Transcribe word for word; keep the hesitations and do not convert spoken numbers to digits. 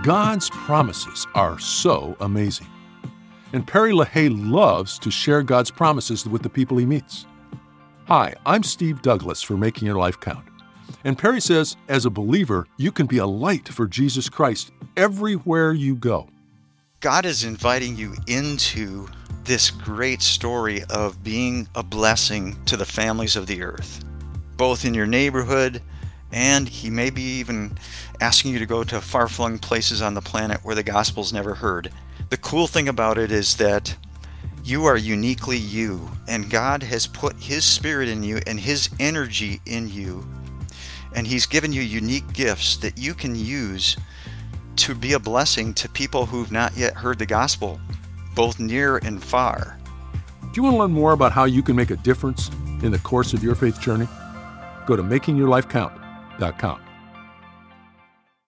God's promises are so amazing. And Perry LaHaye loves to share God's promises with the people he meets. Hi, I'm Steve Douglas for Making Your Life Count. And Perry says, as a believer, you can be a light for Jesus Christ everywhere you go. God is inviting you into this great story of being a blessing to the families of the earth, both in your neighborhood, and he may be even asking you to go to far-flung places on the planet where the gospel's never heard. The cool thing about it is that you are uniquely you, and God has put His Spirit in you and His energy in you, and He's given you unique gifts that you can use to be a blessing to people who've not yet heard the gospel, both near and far. Do you want to learn more about how you can make a difference in the course of your faith journey? Go to making your life count dot com.